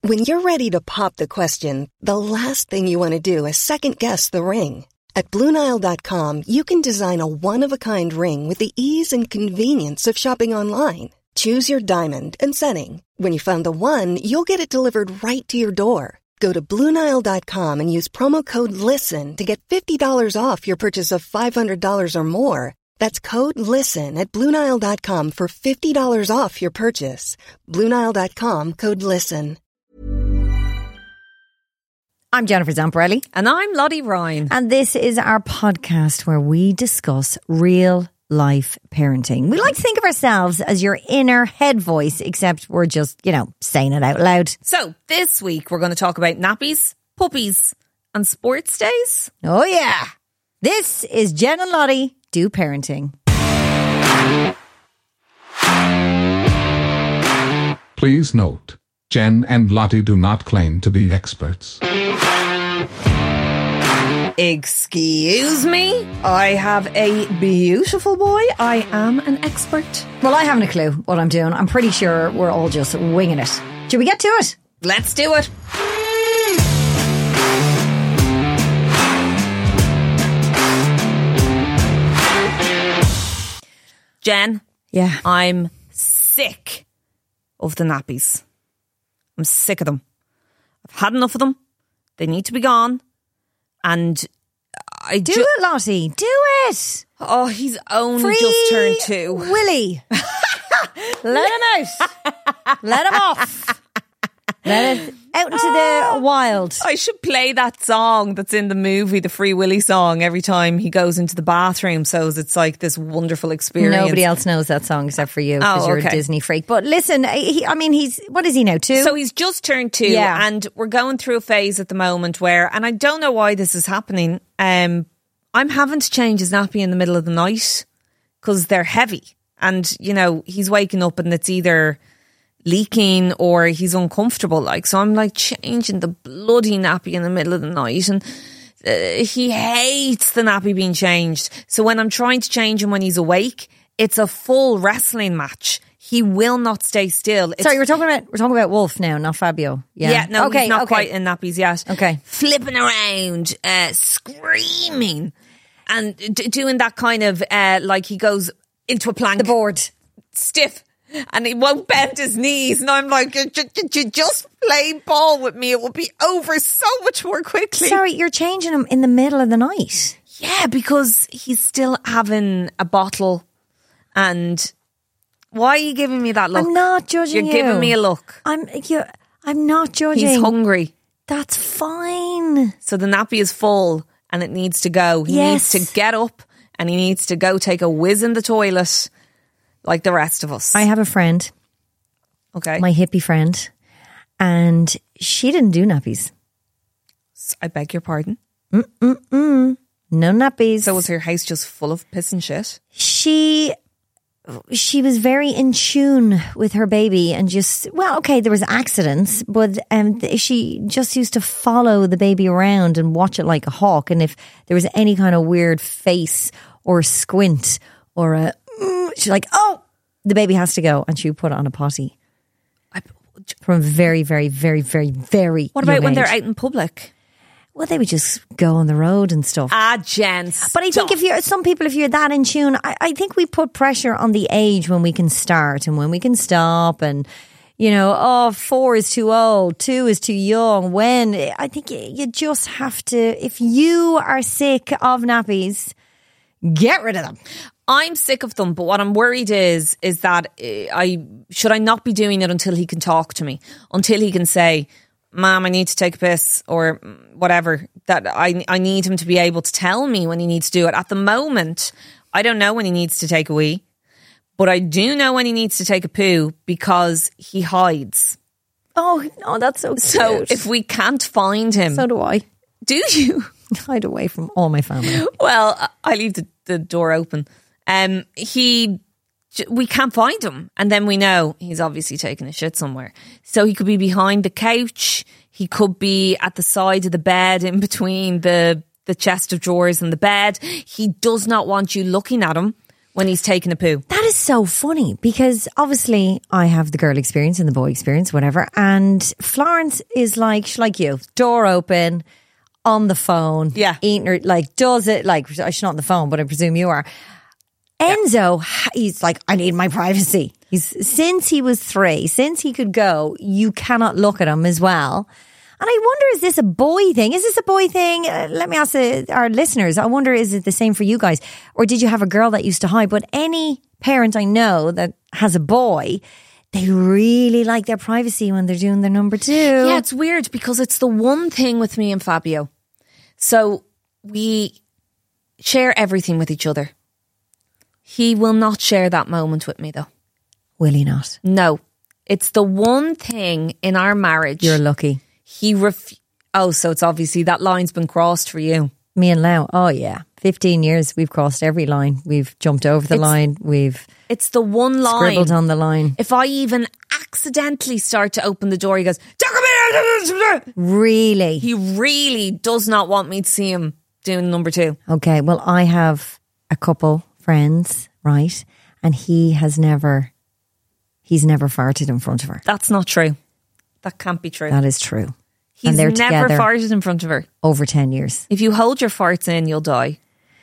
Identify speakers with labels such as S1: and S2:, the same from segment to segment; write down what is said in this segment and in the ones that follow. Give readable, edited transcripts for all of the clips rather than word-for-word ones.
S1: When you're ready to pop the question, the last thing you want to do is second-guess the ring. At BlueNile.com, you can design a one-of-a-kind ring with the ease and convenience of shopping online. Choose your diamond and setting. When you find the one, you'll get it delivered right to your door. Go to BlueNile.com and use promo code LISTEN to get $50 off your purchase of $500 or more. That's code LISTEN at BlueNile.com for $50 off your purchase. BlueNile.com, code LISTEN.
S2: I'm Jennifer Zamparelli.
S3: And I'm Lottie Ryan.
S2: And this is our podcast where we discuss real life parenting. We like to think of ourselves as your inner head voice, except we're just, saying it out loud.
S3: So this week we're going to talk about nappies, puppies and sports days.
S2: Oh yeah. This is Jen and Lottie Do Parenting.
S4: Please note, Jen and Lottie do not claim to be experts.
S3: Excuse me? I have a beautiful boy. I am an expert.
S2: Well, I haven't a clue what I'm doing. I'm pretty sure we're all just winging it. Should we get to it?
S3: Let's do it. Jen.
S2: Yeah.
S3: I'm sick of the nappies. I'm sick of them. I've had enough of them. They need to be gone. And I
S2: do it, Lottie. Do it.
S3: Oh, he's only just turned 2.
S2: Willie. Let him out. Let him off. Let it out into the wild.
S3: I should play that song that's in the movie, the Free Willy song, every time he goes into the bathroom. So it's like this wonderful experience.
S2: Nobody else knows that song except for you because you're a Disney freak. But listen, he's, what is he now, 2?
S3: So he's just turned 2 and we're going through a phase at the moment where, and I don't know why this is happening, I'm having to change his nappy in the middle of the night because they're heavy. And, he's waking up and it's either leaking or he's uncomfortable, so I'm changing the bloody nappy in the middle of the night, and he hates the nappy being changed. So when I'm trying to change him when he's awake, it's a full wrestling match. He will not stay still.
S2: Sorry, we're talking about Wolf now, not Fabio.
S3: Yeah, no, he's not quite in nappies yet.
S2: Okay,
S3: flipping around, screaming, and doing that kind of he goes into a plank,
S2: the board
S3: stiff. And he won't bend his knees. And I'm like, just play ball with me. It will be over so much more quickly.
S2: Sorry, you're changing him in the middle of the night.
S3: Yeah, because he's still having a bottle. And why are you giving me that look?
S2: I'm not judging you.
S3: You're giving me a look.
S2: I'm not judging.
S3: He's hungry.
S2: That's fine.
S3: So the nappy is full and it needs to go. He needs to get up and he needs to go take a whiz in the toilet. Like the rest of us.
S2: I have a friend.
S3: Okay.
S2: My hippie friend. And she didn't do nappies.
S3: I beg your pardon?
S2: No nappies.
S3: So was her house just full of piss and shit?
S2: She was very in tune with her baby and there was accidents, but she just used to follow the baby around and watch it like a hawk. And if there was any kind of weird face or squint or she's like, oh, the baby has to go. And she would put it on a potty. From very, very, very, very, very
S3: What about
S2: young
S3: when
S2: age.
S3: they're out in public?
S2: Well, they would just go on the road and stuff.
S3: Jen,
S2: But I think if you're that in tune, I think we put pressure on the age when we can start and when we can stop. And, 4 is too old, 2 is too young. I think you just have to, if you are sick of nappies, get rid of them.
S3: I'm sick of them, but what I'm worried is that should I not be doing it until he can talk to me, until he can say, Mom, I need to take a piss or whatever, that I need him to be able to tell me when he needs to do it. At the moment, I don't know when he needs to take a wee, but I do know when he needs to take a poo because he hides.
S2: Oh, that's so cute.
S3: So if we can't find him...
S2: So do I.
S3: Do you?
S2: Hide away from all my family.
S3: Well, I leave the door open. We can't find him, and then we know he's obviously taking a shit somewhere. So he could be behind the couch, he could be at the side of the bed in between the chest of drawers and the bed. He does not want you looking at him when he's taking a poo.
S2: That is so funny because obviously I have the girl experience and the boy experience, whatever. And Florence is like, she's like you, door open, on the phone, eating her, like does it, like she's not on the phone, but I presume you are. Enzo, he's like, I need my privacy. Since he was 3, since he could go, you cannot look at him as well. And I wonder, is this a boy thing? Is this a boy thing? Let me ask our listeners. I wonder, is it the same for you guys? Or did you have a girl that used to hide? But any parent I know that has a boy, they really like their privacy when they're doing their number 2.
S3: Yeah, it's weird because it's the one thing with me and Fabio. So we share everything with each other. He will not share that moment with me though.
S2: Will he not?
S3: No. It's the one thing in our marriage.
S2: You're lucky.
S3: So it's obviously that line's been crossed for you.
S2: Me and Lau, oh yeah. 15 years, we've crossed every line. We've jumped over the line.
S3: It's the one line.
S2: Scribbled on the line.
S3: If I even accidentally start to open the door, he goes,
S2: really?
S3: He really does not want me to see him doing number 2.
S2: Okay, well, I have a couple friends, right? And he's never farted in front of her.
S3: That's not true. That can't be true.
S2: That is true.
S3: He's
S2: and they're
S3: never
S2: together
S3: farted in front of her.
S2: Over 10 years.
S3: If you hold your farts in, you'll die.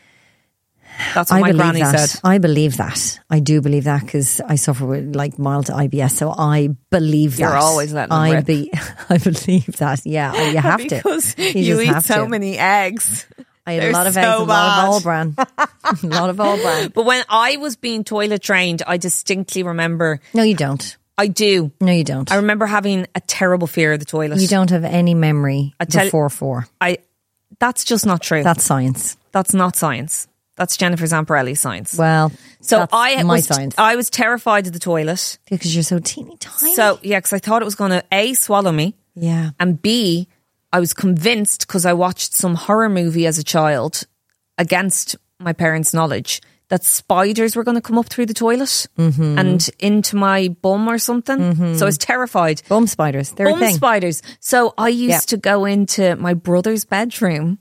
S3: That's what my granny said.
S2: I believe that. I do believe that because I suffer with like mild IBS. So I believe that.
S3: You're always letting them rip.
S2: I believe that. Yeah, you have to.
S3: Because you eat so many eggs.
S2: I had a lot of eggs and a lot of all bran. A lot of all bran.
S3: But when I was being toilet trained, I distinctly remember.
S2: No, you don't.
S3: I do.
S2: No, you don't.
S3: I remember having a terrible fear of the toilet.
S2: You don't have any memory before 4.
S3: That's just not true.
S2: That's science.
S3: That's not science. That's Jennifer Zamparelli's science.
S2: Well,
S3: so
S2: that's science.
S3: I was terrified of the toilet.
S2: Because you're so teeny tiny.
S3: So, because I thought it was going to A, swallow me.
S2: Yeah.
S3: And B, I was convinced because I watched some horror movie as a child against my parents' knowledge that spiders were going to come up through the toilet and into my bum or something. So I was terrified.
S2: Bum spiders. They're a thing.
S3: Bum spiders. So I used to go into my brother's bedroom.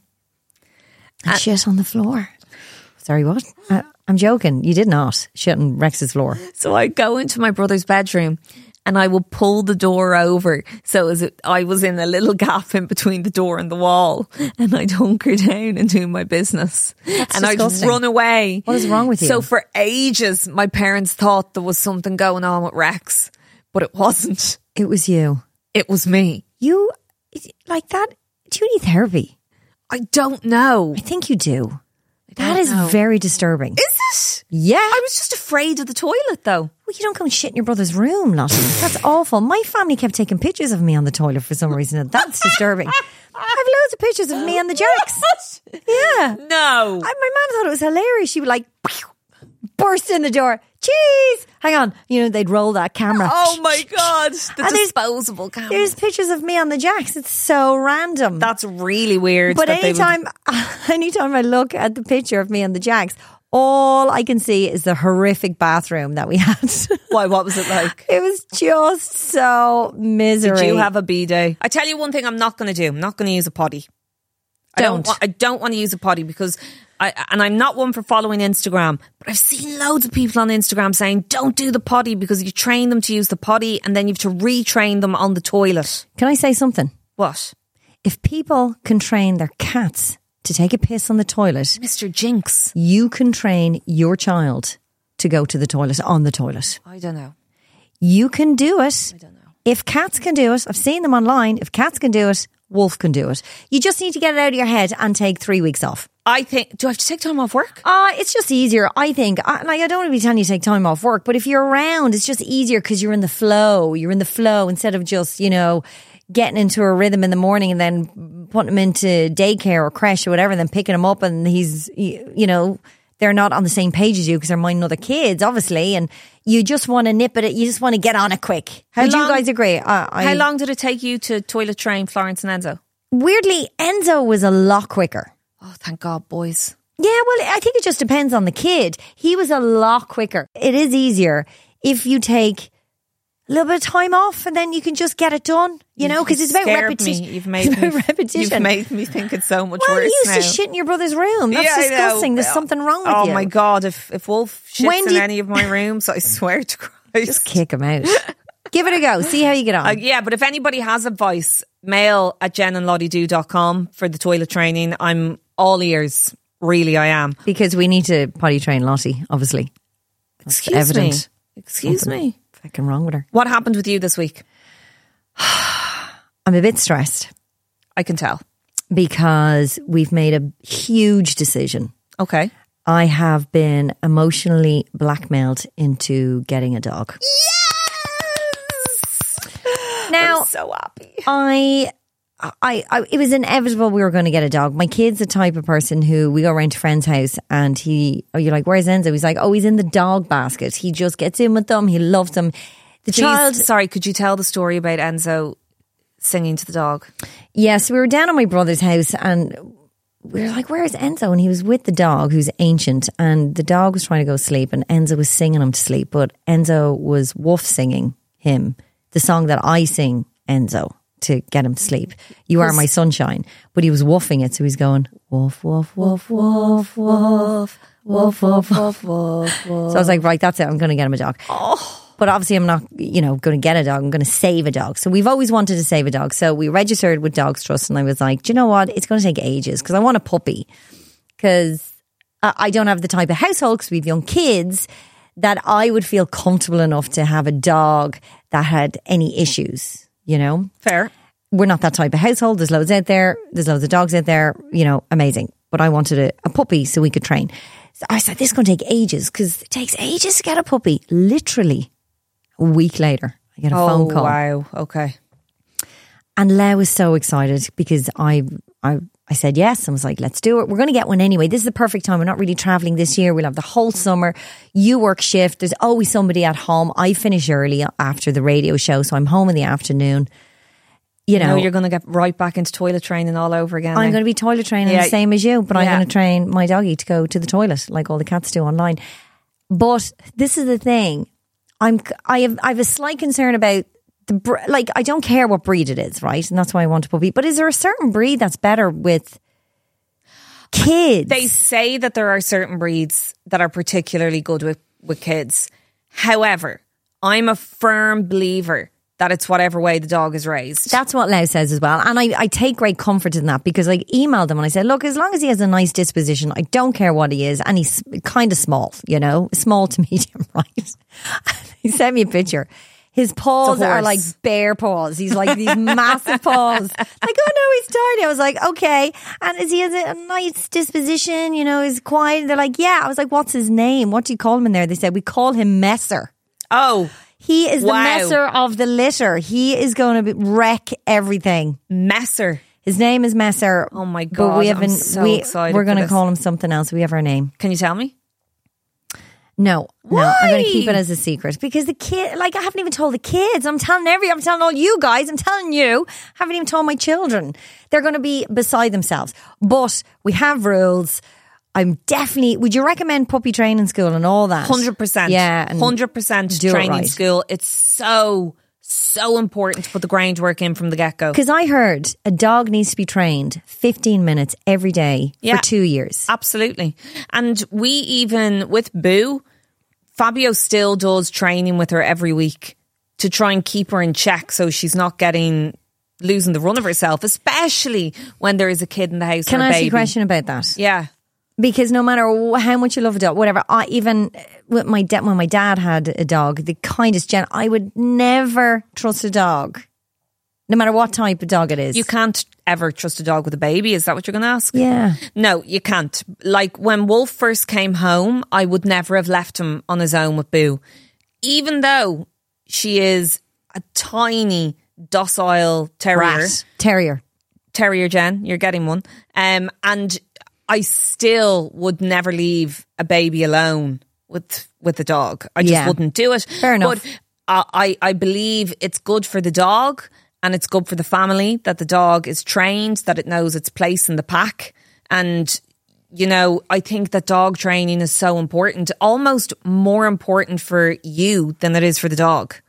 S2: And shit on the floor. Sorry, what? I'm joking. You did not shit on Rex's floor.
S3: So I go into my brother's bedroom and I will pull the door over. So I was in a little gap in between the door and the wall, and I'd hunker down and do my business.
S2: That's
S3: and
S2: disgusting.
S3: I'd run away.
S2: What is wrong with you?
S3: So for ages, my parents thought there was something going on with Rex, but it wasn't.
S2: It was you.
S3: It was me.
S2: You, like that? Do you need therapy?
S3: I don't know.
S2: I think you do. That is very disturbing.
S3: Is it?
S2: Yeah.
S3: I was just afraid of the toilet, though.
S2: Well, you don't go and shit in your brother's room, Lottie. That's awful. My family kept taking pictures of me on the toilet for some reason. That's disturbing. I have loads of pictures of me on the jacks. Yeah.
S3: No.
S2: My mum thought it was hilarious. She would like burst in the door. Cheese! Hang on. You know, they'd roll that camera.
S3: Oh my God. The disposable camera.
S2: There's pictures of me on the jacks. It's so random.
S3: That's really weird.
S2: But anytime I look at the picture of me on the jacks, all I can see is the horrific bathroom that we had.
S3: Why? What was it like?
S2: It was just so misery.
S3: Did you have a bidet? I tell you one thing I'm not going to do. I'm not going to use a potty. I don't want to use a potty because I'm not one for following Instagram, but I've seen loads of people on Instagram saying don't do the potty because you train them to use the potty and then you have to retrain them on the toilet.
S2: Can I say something?
S3: What?
S2: If people can train their cats to take a piss on the toilet,
S3: Mr. Jinx,
S2: you can train your child to go to the toilet on the toilet.
S3: I don't know.
S2: You can do it.
S3: I don't know.
S2: If cats can do it, I've seen them online. If cats can do it, Wolf can do it. You just need to get it out of your head and take 3 weeks off.
S3: I think, do I have to take time off work?
S2: It's just easier, I think. I don't want to be telling you to take time off work, but if you're around, it's just easier because you're in the flow. You're in the flow instead of just, getting into a rhythm in the morning and then putting him into daycare or creche or whatever, and then picking him up and he's, they're not on the same page as you because they're minding other kids, obviously, and you just want to nip it. You just want to get on it quick. Would you guys agree?
S3: How long did it take you to toilet train Florence and Enzo?
S2: Weirdly, Enzo was a lot quicker.
S3: Oh, thank God, boys.
S2: Yeah, well, I think it just depends on the kid. He was a lot quicker. It is easier if you take a little bit of time off, and then you can just get it done, because it's about repetition.
S3: You've made me think it's so much worse.
S2: You used to shit in your brother's room. That's disgusting. There's something wrong with you.
S3: Oh my God, if Wolf shits in any of my rooms, I swear to Christ.
S2: Just kick him out. Give it a go. See how you get on.
S3: Yeah, but if anybody has advice, mail at jenandlottiedo.com for the toilet training. I'm all ears. Really, I am.
S2: Because we need to potty train Lottie, obviously. That's evident.
S3: Excuse me.
S2: Fucking wrong with her.
S3: What happened with you this week?
S2: I'm a bit stressed.
S3: I can tell.
S2: Because we've made a huge decision.
S3: Okay.
S2: I have been emotionally blackmailed into getting a dog.
S3: Yes!
S2: Now,
S3: I'm so happy.
S2: It was inevitable we were going to get a dog. My kid's the type of person who we go around to a friend's house and you're like, where's Enzo? He's like, he's in the dog basket. He just gets in with them. He loves them.
S3: Sorry, could you tell the story about Enzo singing to the dog?
S2: Yes, we were down at my brother's house and we were like, where's Enzo? And he was with the dog, who's ancient, and the dog was trying to go to sleep and Enzo was singing him to sleep, but Enzo was woof singing him the song that I sing Enzo to get him to sleep. You Are My Sunshine. But he was woofing it, so he's going woof, woof, woof, woof, woof, woof, woof, woof, woof. So I was like, right, that's it. I'm going to get him a dog. But obviously I'm not, going to get a dog. I'm going to save a dog. So we've always wanted to save a dog. So we registered with Dogs Trust and I was like, do you know what? It's going to take ages because I want a puppy. Because I don't have the type of household, because we have young kids, that I would feel comfortable enough to have a dog that had any issues.
S3: Fair.
S2: We're not that type of household. There's loads out there. There's loads of dogs out there. Amazing. But I wanted a puppy so we could train. So I said, this is going to take ages because it takes ages to get a puppy. Literally a week later, I get a phone call.
S3: Wow. Okay.
S2: And Lau was so excited because I said yes. I was like, let's do it. We're going to get one anyway. This is the perfect time. We're not really traveling this year. We'll have the whole summer. You work shift. There's always somebody at home. I finish early after the radio show, so I'm home in the afternoon.
S3: You're going to get right back into toilet training all over again.
S2: I'm going to be toilet training the same as you, but I'm going to train my doggy to go to the toilet like all the cats do online. But this is the thing. I have a slight concern about I don't care what breed it is, right? And that's why I want a puppy. But is there a certain breed that's better with kids?
S3: They say that there are certain breeds that are particularly good with kids. However, I'm a firm believer that it's whatever way the dog is raised.
S2: That's what Lau says as well. And I take great comfort in that because I emailed him and I said, look, as long as he has a nice disposition, I don't care what he is. And he's kind of small, small to medium, right? He sent me a picture. His paws are like bear paws. He's like these massive paws. Like, oh no, he's tiny. I was like, okay. And he has a nice disposition, he's quiet. They're like, yeah. I was like, what's his name? What do you call him in there? They said, we call him Messer.
S3: Oh.
S2: He is the messer of the litter. He is going to wreck everything.
S3: Messer.
S2: His name is Messer.
S3: Oh my God.
S2: But
S3: I'm so excited.
S2: We're going to call him something else. We have our name.
S3: Can you tell me?
S2: No,
S3: Why?
S2: No, I'm going to keep it as a secret because the kid, I haven't even told the kids. I'm telling all you guys. I'm telling you. I haven't even told my children. They're going to be beside themselves. But we have rules. I'm definitely. Would you recommend puppy training school and all that?
S3: 100%.
S2: Yeah,
S3: 100% training school. It's so important to put the groundwork in from the get-go.
S2: Because I heard a dog needs to be trained 15 minutes every day for 2 years.
S3: Absolutely. And we even, with Boo, Fabio still does training with her every week to try and keep her in check so she's not losing the run of herself, especially when there is a kid in the house.
S2: Can
S3: or a
S2: I ask
S3: baby.
S2: you a question about that?
S3: Yeah.
S2: Because no matter how much you love a dog, whatever, even with when my dad had a dog, the kindest I would never trust a dog, no matter what type of dog it is.
S3: You can't ever trust a dog with a baby. Is that what you're going to ask?
S2: Yeah.
S3: No, you can't. Like when Wolf first came home, I would never have left him on his own with Boo. Even though she is a tiny, docile terrier. Terrier, Jen. You're getting one. And I still would never leave a baby alone with a dog. I just wouldn't do it.
S2: Fair enough.
S3: But I believe it's good for the dog and it's good for the family that the dog is trained, that it knows its place in the pack. And, I think that dog training is so important, almost more important for you than it is for the dog.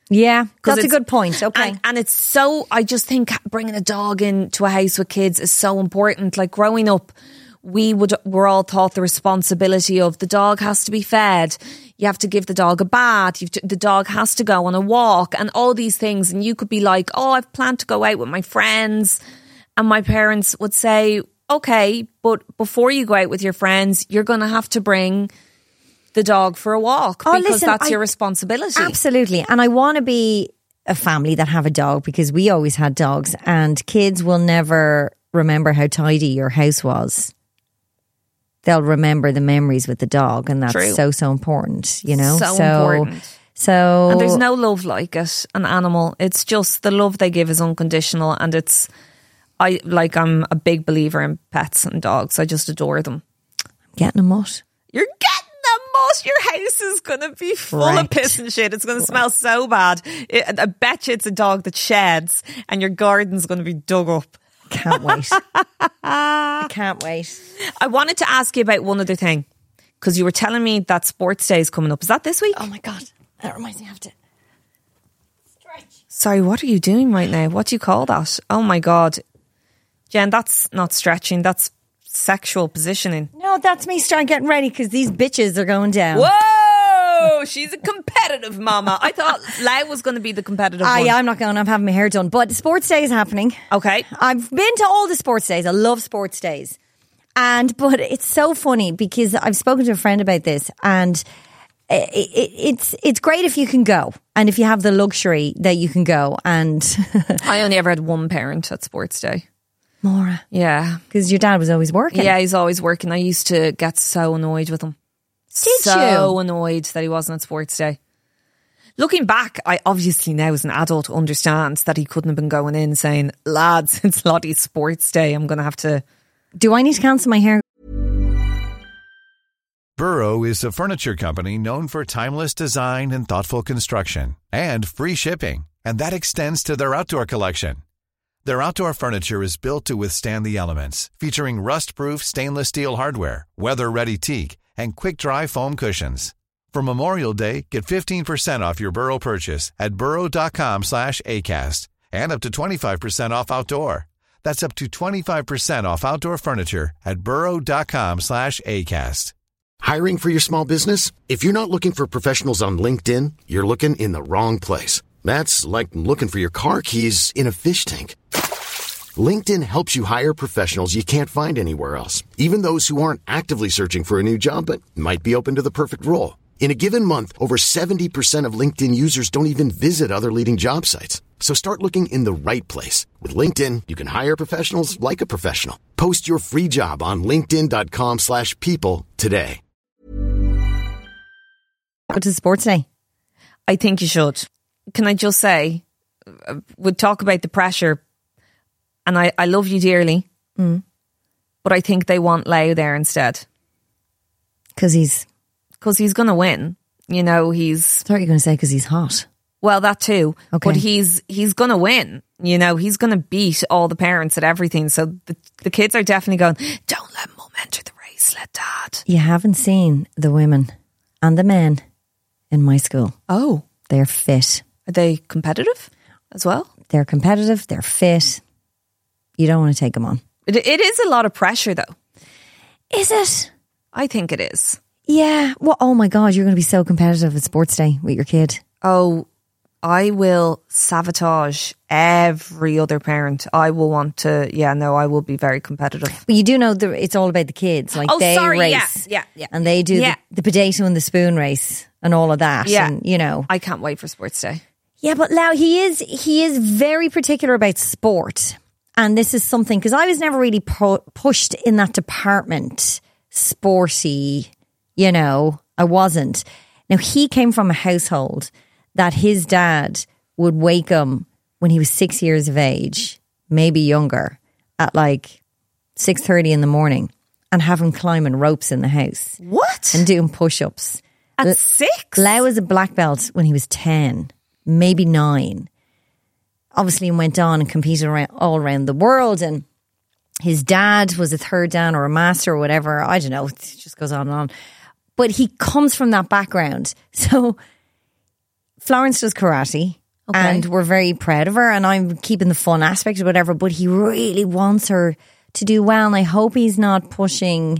S2: Yeah, that's a good point. Okay.
S3: And it's so, I just think bringing a dog into a house with kids is so important. Like growing up, we're all taught the responsibility of the dog has to be fed. You have to give the dog a bath. The dog has to go on a walk and all these things. And you could be like, oh, I've planned to go out with my friends. And my parents would say, okay, but before you go out with your friends, you're going to have to bring the dog for a walk because that's your responsibility.
S2: Absolutely. And I want to be a family that have a dog because we always had dogs and kids will never remember how tidy your house was. They'll remember the memories with the dog and that's so important, you know?
S3: So important.
S2: So
S3: and there's no love like it, an animal. It's just the love they give is unconditional and I'm a big believer in pets and dogs. I just adore them.
S2: I'm getting a mutt.
S3: You're getting a mutt. Your house is going to be full of piss and shit. It's going to smell so bad. I bet you it's a dog that sheds and your garden's going to be dug up.
S2: Can't wait. I can't wait.
S3: I wanted to ask you about one other thing because you were telling me that Sports Day is coming up. Is that this week?
S2: Oh my God. That reminds me I have to stretch.
S3: Sorry, what are you doing right now? What do you call that? Oh my God. Jen, that's not stretching. That's sexual positioning.
S2: No, that's me starting getting ready because these bitches are going down.
S3: Whoa! She's a competitive mama. I thought Lau was going to be the competitive one.
S2: Yeah, I'm not going. I'm having my hair done. But Sports Day is happening.
S3: Okay.
S2: I've been to all the sports days. I love sports days. But it's so funny because I've spoken to a friend about this and it's great if you can go and if you have the luxury that you can go. And
S3: I only ever had one parent at Sports Day.
S2: Maura.
S3: Yeah.
S2: Because your dad was always working.
S3: Yeah, he's always working. I used to get so annoyed with him.
S2: Did you?
S3: So annoyed that he wasn't at Sports Day. Looking back, I obviously now as an adult understand that he couldn't have been going in saying, lads, it's Lottie's Sports Day. I'm going to have to...
S2: Do I need to cancel my hair?
S5: Burrow is a furniture company known for timeless design and thoughtful construction and free shipping. And that extends to their outdoor collection. Their outdoor furniture is built to withstand the elements, featuring rust-proof stainless steel hardware, weather-ready teak, and quick-dry foam cushions. For Memorial Day, get 15% off your Burrow purchase at burrow.com/ACAST and up to 25% off outdoor. That's up to 25% off outdoor furniture at burrow.com/ACAST.
S6: Hiring for your small business? If you're not looking for professionals on LinkedIn, you're looking in the wrong place. That's like looking for your car keys in a fish tank. LinkedIn helps you hire professionals you can't find anywhere else, even those who aren't actively searching for a new job but might be open to the perfect role. In a given month, over 70% of LinkedIn users don't even visit other leading job sites. So start looking in the right place. With LinkedIn, you can hire professionals like a professional. Post your free job on linkedin.com/people today.
S2: Go to Sports Day.
S3: I think you should. Can I just say, we'll talk about the pressure, and I love you dearly, but I think they want Lau there instead.
S2: Because he's
S3: going to win. You know,
S2: I thought you were going to say because he's hot.
S3: Well, that too.
S2: Okay.
S3: But he's going to win. You know, he's going to beat all the parents at everything. So the kids are definitely going, don't let mum enter the race, let dad.
S2: You haven't seen the women and the men in my school.
S3: Oh.
S2: They're fit.
S3: Are they competitive as well?
S2: They're competitive. They're fit. You don't want to take them on.
S3: It is a lot of pressure, though.
S2: Is it?
S3: I think it is.
S2: Yeah. Well, oh my God, you're going to be so competitive at Sports Day with your kid.
S3: Oh, I will sabotage every other parent. I will want to, I will be very competitive.
S2: But you do know it's all about the kids. Like they race.
S3: Yeah.
S2: And they do the potato and the spoon race and all of that.
S3: Yeah.
S2: And, you know.
S3: I can't wait for Sports Day.
S2: Yeah, but Lau, he is very particular about sport. And this is something, because I was never really pushed in that department, sporty, you know, I wasn't. Now, he came from a household that his dad would wake him when he was 6 years of age, maybe younger, at like 6:30 in the morning and have him climbing ropes in the house.
S3: What?
S2: And doing push-ups.
S3: At 6?
S2: Lau was a black belt when he was 10, maybe 9. Obviously, he went on and competed all around the world. And his dad was a third dan or a master or whatever. I don't know. It just goes on and on. But he comes from that background. So Florence does karate.
S3: Okay.
S2: And we're very proud of her, and I'm keeping the fun aspect or whatever, but he really wants her to do well, and I hope he's not pushing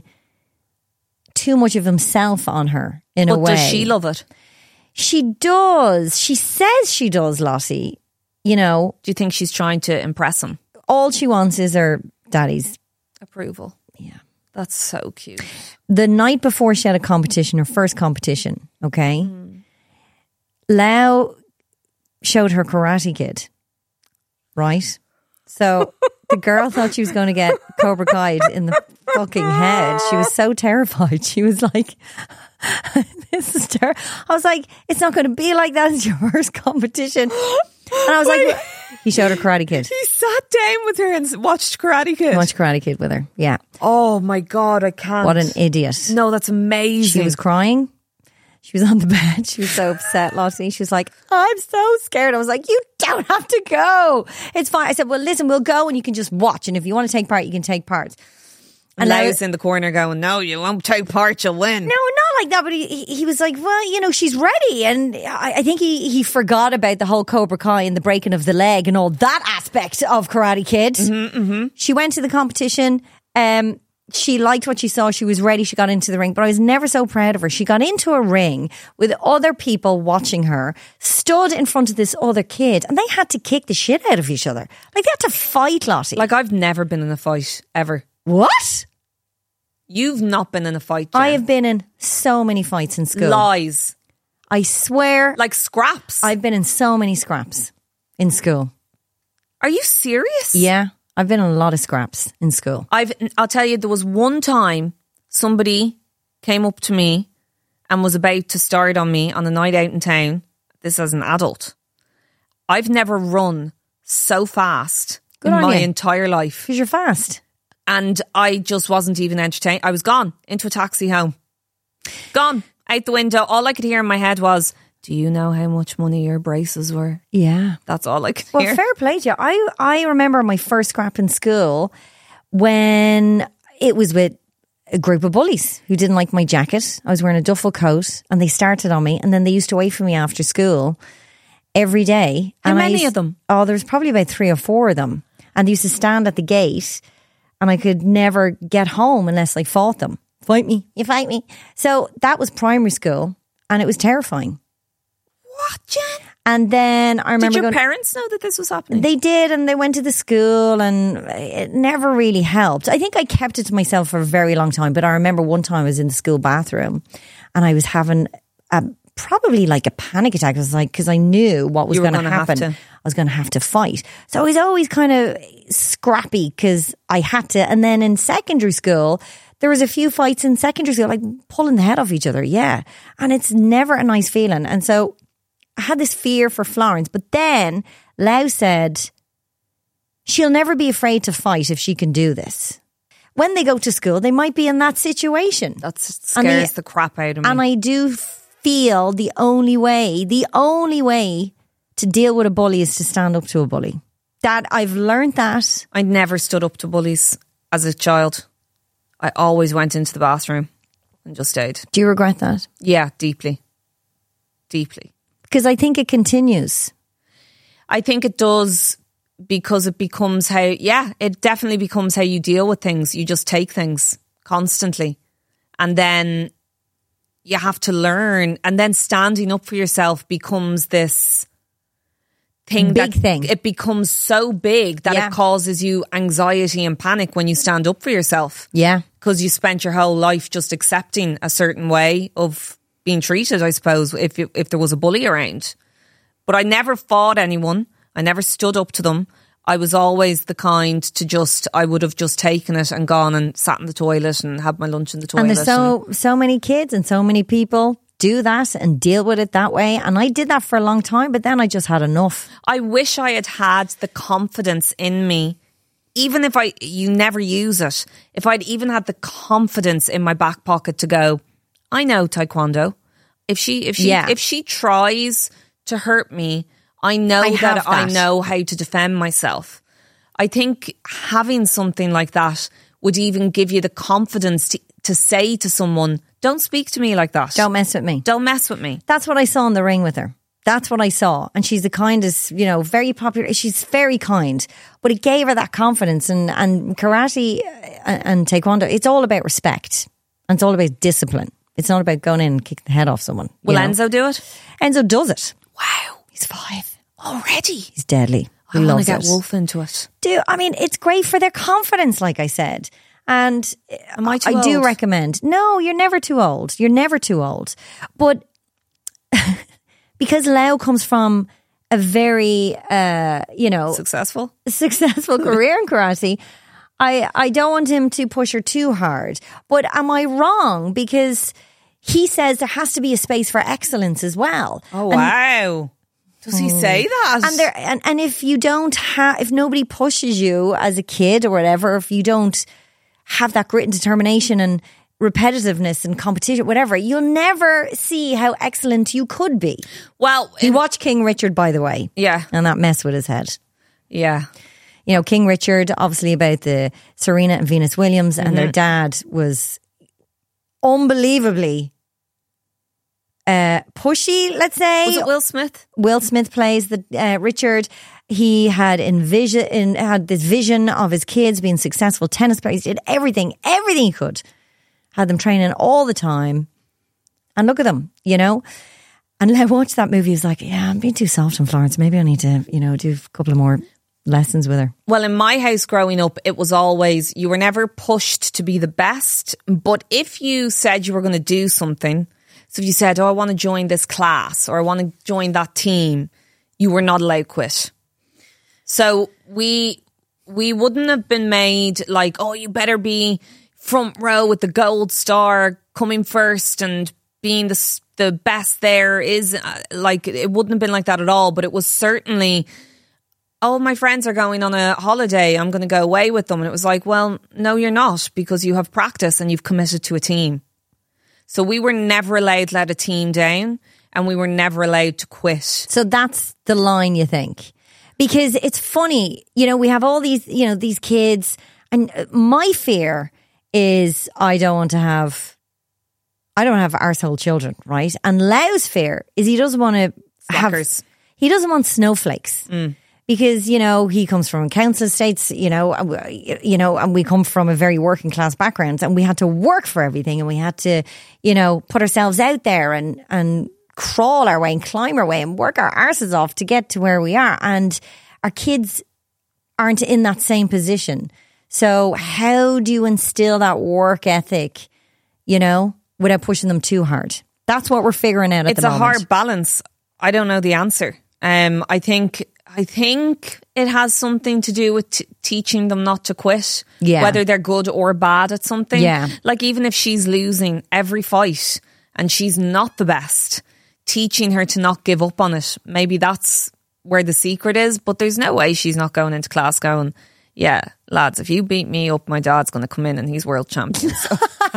S2: too much of himself on her in a way.
S3: But does she love it?
S2: She does. She says she does, Lottie. You know,
S3: Do you think she's trying to impress him?
S2: all she wants is her daddy's.
S3: Approval.
S2: Yeah.
S3: That's so cute.
S2: The night before she had a competition, her first competition, okay, Lau showed her Karate Kid, right? So the girl thought she was going to get Cobra Kai in the fucking head. She was so terrified. She was like, this is terrible. I was like, it's not going to be like that. It's your first competition. And I was like, he showed her Karate Kid.
S3: He sat down with her and watched Karate Kid.
S2: Watched Karate Kid with her. Yeah.
S3: Oh my God, I can't.
S2: What an idiot.
S3: No, that's amazing.
S2: She was crying. She was on the bed. She was so upset, Lottie. She was like, I'm so scared. I was like, you don't have to go. It's fine. I said, well, listen, we'll go and you can just watch. And if you want to take part, you can take part.
S3: And Lau's in the corner going, no, you won't take part, you'll win.
S2: No, not like that. But he was like, well, you know, she's ready. And I think he forgot about the whole Cobra Kai and the breaking of the leg and all that aspect of Karate Kid. She went to the competition. She liked what she saw. She was ready. She got into the ring. But I was never so proud of her. She got into a ring with other people watching her, stood in front of this other kid, and they had to kick the shit out of each other. Like, they had to fight, Lottie.
S3: Like, I've never been in a fight, ever.
S2: What?
S3: You've not been in a fight, Jen.
S2: I have been in so many fights in school.
S3: Lies.
S2: I swear.
S3: Like scraps.
S2: I've been in so many scraps in school.
S3: Are you serious?
S2: Yeah. I've been in a lot of scraps in school.
S3: I'll tell you, there was one time somebody came up to me and was about to start on me on a night out in town. This as an adult. I've never run so fast in my entire life.
S2: Because you're fast.
S3: And I just wasn't even entertained. I was gone into a taxi home. Gone out the window. All I could hear in my head was, do you know how much money your braces were?
S2: Yeah.
S3: That's all I could hear.
S2: Well, fair play to you. I remember my first scrap in school when it was with a group of bullies who didn't like my jacket. I was wearing a duffel coat and they started on me, and then they used to wait for me after school every day.
S3: How
S2: and
S3: many of them?
S2: Oh, there was probably about 3 or 4 of them. And they used to stand at the gate and I could never get home unless I fought them. Fight me, you fight me. So that was primary school and it was terrifying.
S3: What, Jen?
S2: And then I remember
S3: Did your parents know that this was happening?
S2: They did, and they went to the school, and it never really helped. I think I kept it to myself for a very long time, but I remember one time I was in the school bathroom and I was having probably like a panic attack. I was like, because I knew what was going to happen. I was going to have to fight. So I was always kind of scrappy because I had to. And then in secondary school, there was a few fights in secondary school, like pulling the head off each other. Yeah. And it's never a nice feeling. And so I had this fear for Florence, but then Lau said she'll never be afraid to fight if she can do this. When they go to school, they might be in that situation.
S3: That scares the crap out of me.
S2: And I do feel the only way to deal with a bully is to stand up to a bully. That I've learned that.
S3: I never stood up to bullies as a child. I always went into the bathroom and just stayed.
S2: Do you regret that?
S3: Yeah, deeply. Deeply.
S2: Because I think it continues.
S3: I think it does, because it becomes it definitely becomes how you deal with things. You just take things constantly. And then you have to learn. And then standing up for yourself becomes this thing. It becomes so big that it causes you anxiety and panic when you stand up for yourself.
S2: Yeah.
S3: Because you spent your whole life just accepting a certain way of being treated, I suppose, if there was a bully around. But I never fought anyone. I never stood up to them. I was always the kind to I would have just taken it and gone and sat in the toilet and had my lunch in the toilet.
S2: And there's so many kids and so many people do that and deal with it that way. And I did that for a long time, but then I just had enough.
S3: I wish I had the confidence in me, even if you never use it. If I'd even had the confidence in my back pocket to go, I know Taekwondo. If she tries to hurt me, I know I know how to defend myself. I think having something like that would even give you the confidence to say to someone, don't speak to me like that.
S2: Don't mess with me.
S3: Don't mess with me.
S2: That's what I saw in the ring with her. That's what I saw. And she's the kindest, very popular. She's very kind. But it gave her that confidence. And karate and taekwondo, it's all about respect. And it's all about discipline. It's not about going in and kicking the head off someone.
S3: Will Enzo do it?
S2: Enzo does it.
S3: Wow. He's 5 already.
S2: He's deadly.
S3: I want to get Wolf into it.
S2: It's great for their confidence, like I said. And
S3: am I too old?
S2: I do recommend. No, you're never too old. You're never too old. But because Lau comes from a very,
S3: successful
S2: career in karate, I don't want him to push her too hard. But am I wrong? Because he says there has to be a space for excellence as well.
S3: Oh, wow. Does he say that?
S2: And if you don't if nobody pushes you as a kid or whatever, if you don't have that grit and determination and repetitiveness and competition, whatever, you'll never see how excellent you could be.
S3: Well,
S2: he watched King Richard, by the way.
S3: Yeah.
S2: And that messed with his head.
S3: Yeah.
S2: King Richard, obviously about the Serena and Venus Williams, and their dad was unbelievably pushy, let's say.
S3: Was it Will Smith?
S2: Will Smith plays the Richard. He had had this vision of his kids being successful tennis players. He did everything he could. Had them training all the time. And look at them, And I watched that movie. He was like, yeah, I'm being too soft on Florence. Maybe I need to, do a couple of more lessons with her.
S3: Well, in my house growing up, it was always, you were never pushed to be the best. But if you said you were going to do something, so if you said, I want to join this class or I want to join that team, you were not allowed to quit. So we wouldn't have been made like, you better be front row with the gold star coming first and being the best there is. It wouldn't have been like that at all. But it was certainly, my friends are going on a holiday, I'm going to go away with them. And it was like, well, no, you're not, because you have practice and you've committed to a team. So we were never allowed to let a team down, and we were never allowed to quit.
S2: So that's the line, you think? Because it's funny, we have all these, these kids, and my fear is I don't have arsehole children, right? And Lau's fear is he doesn't want to he doesn't want snowflakes. Because, he comes from council estates, and we come from a very working class background, and we had to work for everything, and we had to, put ourselves out there and crawl our way and climb our way and work our arses off to get to where we are. And our kids aren't in that same position. So how do you instill that work ethic, without pushing them too hard? That's what we're figuring out at the moment.
S3: It's a hard balance. I don't know the answer. I think it has something to do with teaching them not to quit, whether they're good or bad at something.
S2: Yeah.
S3: Like even if she's losing every fight and she's not the best, teaching her to not give up on it. Maybe that's where the secret is, but there's no way she's not going into class going, yeah, lads, if you beat me up, my dad's going to come in and he's world champion. So.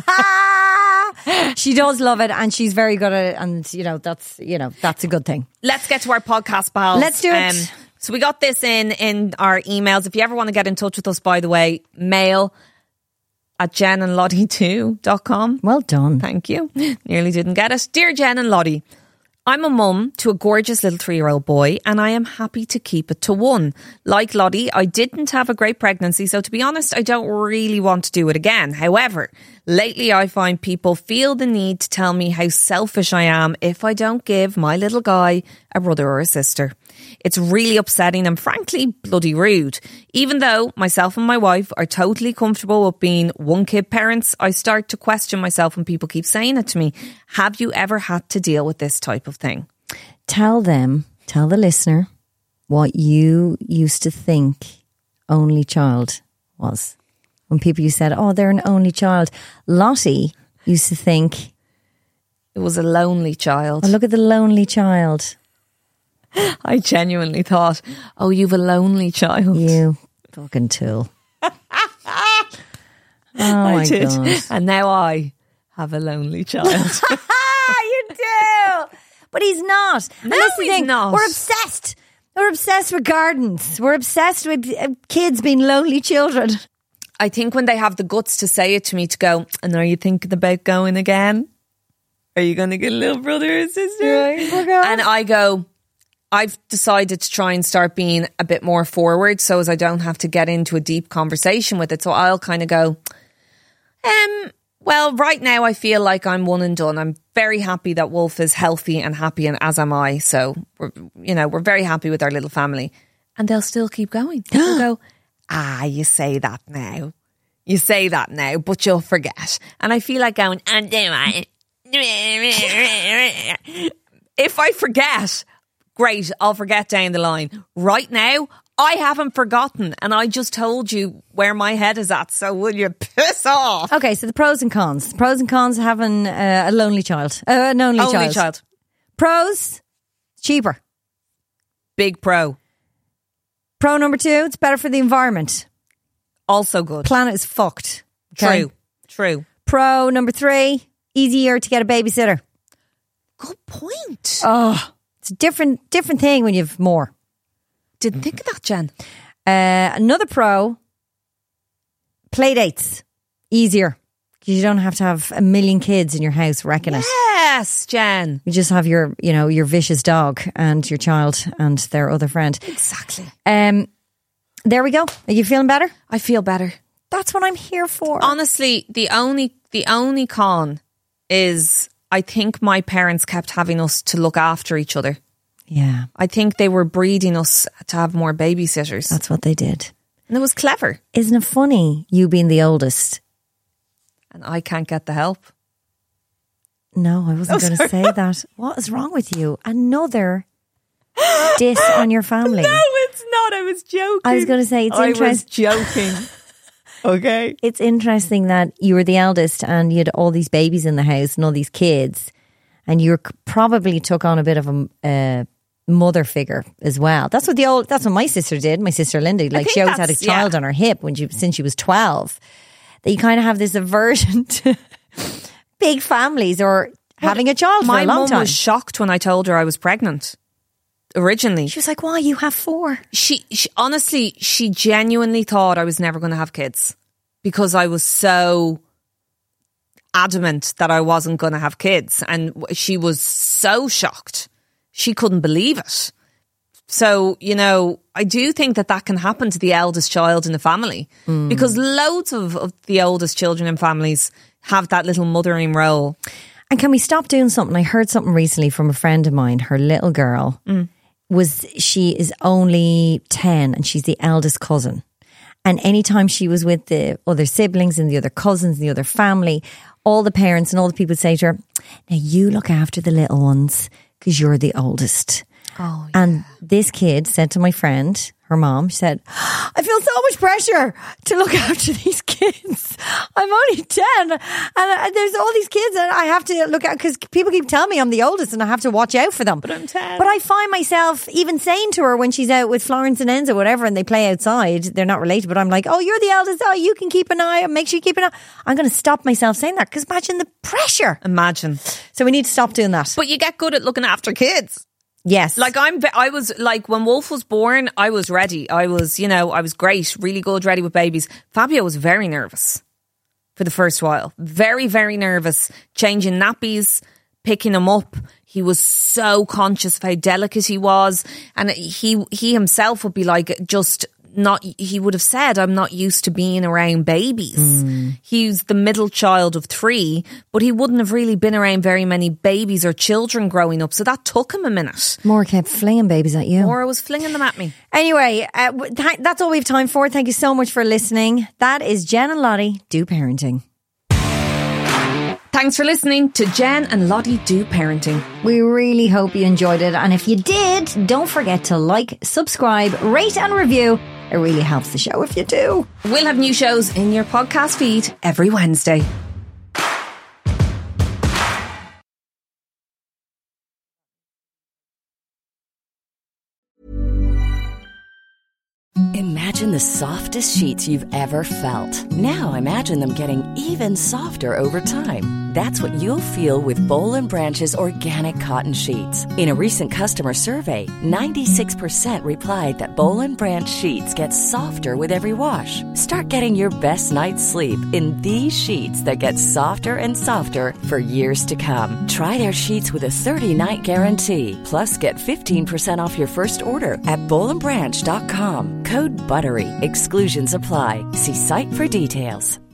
S2: She does love it, and she's very good at it, and that's a good thing.
S3: Let's get to our podcast, pals.
S2: Let's do it.
S3: So we got this in our emails. If you ever want to get in touch with us, by the way, mail at jenandlottie2.com.
S2: Well done.
S3: Thank you. Nearly didn't get it. Dear Jen and Lottie, I'm a mum to a gorgeous little 3-year-old boy, and I am happy to keep it to 1. Like Lottie, I didn't have a great pregnancy, so to be honest, I don't really want to do it again. However, lately I find people feel the need to tell me how selfish I am if I don't give my little guy a brother or a sister. It's really upsetting and frankly bloody rude. Even though myself and my wife are totally comfortable with being one-kid parents, I start to question myself when people keep saying it to me. Have you ever had to deal with this type of thing?
S2: Tell the listener what you used to think only child was. When people you said, they're an only child. Lottie used to think
S3: it was a lonely child.
S2: Oh, look at the lonely child.
S3: I genuinely thought, you've a lonely child.
S2: You fucking tool. I did. God.
S3: And now I have a lonely child.
S2: You do. But he's not.
S3: No, he's not.
S2: We're obsessed. We're obsessed with gardens. We're obsessed with kids being lonely children.
S3: I think when they have the guts to say it to me, to go, and are you thinking about going again? Are you going to get a little brother or sister?
S2: Yeah,
S3: and I go, I've decided to try and start being a bit more forward so as I don't have to get into a deep conversation with it. So I'll kind of go, well, right now I feel like I'm one and done. I'm very happy that Wolf is healthy and happy, and as am I. So we're very happy with our little family. And they'll still keep going. They'll go, you say that now. You say that now, but you'll forget. And I feel like going, and do I? If I forget, great, I'll forget down the line. Right now, I haven't forgotten, and I just told you where my head is at, so will you piss off?
S2: Okay, so the pros and cons. Pros and cons of having a lonely child. An only child. Pros, cheaper.
S3: Big pro.
S2: Pro number 2, it's better for the environment.
S3: Also good.
S2: Planet is fucked. Okay?
S3: True.
S2: Pro number 3, easier to get a babysitter.
S3: Good point.
S2: Oh, it's a different thing when you have more.
S3: Didn't think of that, Jen.
S2: Another pro, play dates. Easier. You don't have to have a million kids in your house wrecking it.
S3: Yes, Jen.
S2: You just have your vicious dog and your child and their other friend.
S3: Exactly.
S2: There we go. Are you feeling better?
S3: I feel better.
S2: That's what I'm here for.
S3: Honestly, the only con is I think my parents kept having us to look after each other.
S2: Yeah.
S3: I think they were breeding us to have more babysitters.
S2: That's what they did.
S3: And it was clever.
S2: Isn't it funny, you being the oldest?
S3: And I can't get the help.
S2: No, I wasn't going to say that. What is wrong with you? Another diss on your family.
S3: No, it's not. I was joking.
S2: I was going to say, it's interesting.
S3: I was joking. Okay.
S2: It's interesting that you were the eldest and you had all these babies in the house and all these kids, and you probably took on a bit of a mother figure as well. That's what my sister did. My sister Linda, she always had a child on her hip since she was 12. That you kind of have this aversion to big families or having a child for a long time.
S3: My mum was shocked when I told her I was pregnant. Originally,
S2: she was like, "Why, you have 4?"
S3: She honestly, she genuinely thought I was never going to have kids because I was so adamant that I wasn't going to have kids, and she was so shocked. She couldn't believe it. So, I do think that can happen to the eldest child in the family because loads of the oldest children in families have that little mothering role.
S2: And can we stop doing something? I heard something recently from a friend of mine. Her little girl she is only 10 and she's the eldest cousin. And anytime she was with the other siblings and the other cousins and the other family, all the parents and all the people would say to her, "Now you look after the little ones because you're the oldest."
S3: Oh, yeah.
S2: And this kid said to my friend, her mom, she said, "I feel so much pressure to look after these kids. I'm only 10 and there's all these kids and I have to look at because people keep telling me I'm the oldest and I have to watch out for them."
S3: But I'm 10.
S2: But I find myself even saying to her when she's out with Florence and Enzo, whatever, and they play outside, they're not related, but I'm like, "Oh, you're the eldest. Oh, you can keep an eye. Make sure you keep an eye." I'm going to stop myself saying that because imagine the pressure.
S3: Imagine.
S2: So we need to stop doing that.
S3: But you get good at looking after kids.
S2: Yes.
S3: I was like, when Wolf was born, I was ready. I was, I was great, really good, ready with babies. Fabio was very nervous for the first while. Very, very nervous. Changing nappies, picking him up. He was so conscious of how delicate he was. And he himself would be like, he would have said, "I'm not used to being around babies." He's the middle child of 3, but he wouldn't have really been around very many babies or children growing up. So that took him a minute.
S2: Maura kept flinging babies at you.
S3: Maura was flinging them at me.
S2: Anyway, that's all we have time for. Thank you so much for listening. That is Jen and Lottie Do Parenting.
S3: Thanks for listening to Jen and Lottie Do Parenting.
S2: We really hope you enjoyed it. And if you did, don't forget to like, subscribe, rate and review. It really helps the show if you do.
S3: We'll have new shows in your podcast feed every Wednesday.
S7: Imagine the softest sheets you've ever felt. Now imagine them getting even softer over time. That's what you'll feel with Boll & Branch's organic cotton sheets. In a recent customer survey, 96% replied that Boll & Branch sheets get softer with every wash. Start getting your best night's sleep in these sheets that get softer and softer for years to come. Try their sheets with a 30-night guarantee. Plus, get 15% off your first order at bollandbranch.com. Code BUTTERY. Exclusions apply. See site for details.